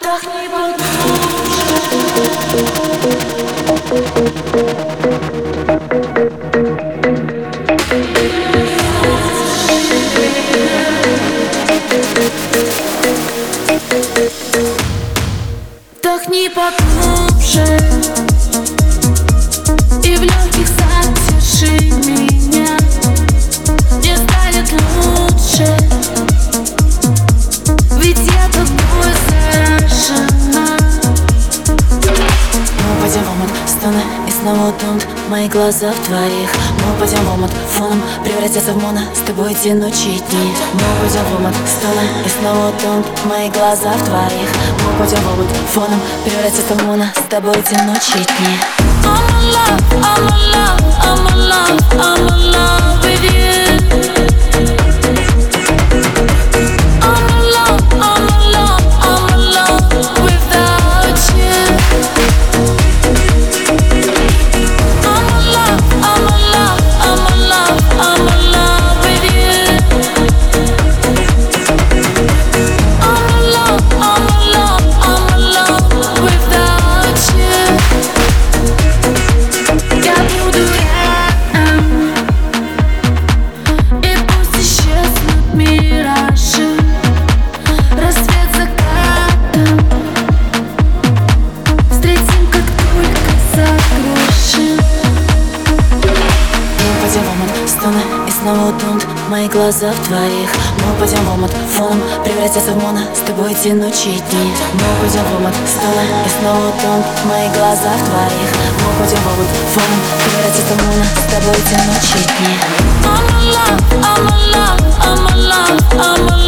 Вдохни поглубже. Вдохни поглубже и в легких задержи меня. Мне станет лучше, ведь я тобой заражена. Мы упадем в омут, стоны и снова утонут мои глаза в твоих. Мы упадем в омут, фоном превратятся в моно, с тобой эти ночи и дни. Мы упадем в омут, стоны и снова утонут мои глаза в твоих. Мы упадем в омут, фоном превратятся в моно, с тобой эти ночи и дни. I'm in love, I'm in love, I'm in love, I'm in love with you. I'm in love, I'm in love, I'm in love without you. I'm in love, I'm in love, I'm in love, I'm in love with you. I'm in love, I'm in love, I'm in love without you. Я буду рядом, и пусть исчезнут миражи, рассвет закатом встретим, как только закружим. Мы упадем в омут, стоны и снова утонут мои глаза в твоих. Мы упадем в омут, фоном превратятся в моно, с тобой эти ночи и дни. Мы упадем в омут, стоны и снова утонут мои глаза в твоих. Мы упадем в омут, фоном превратятся в моно, с тобой эти ночи и дни. I'm in love, I'm in love, I'm in love, I'm in love.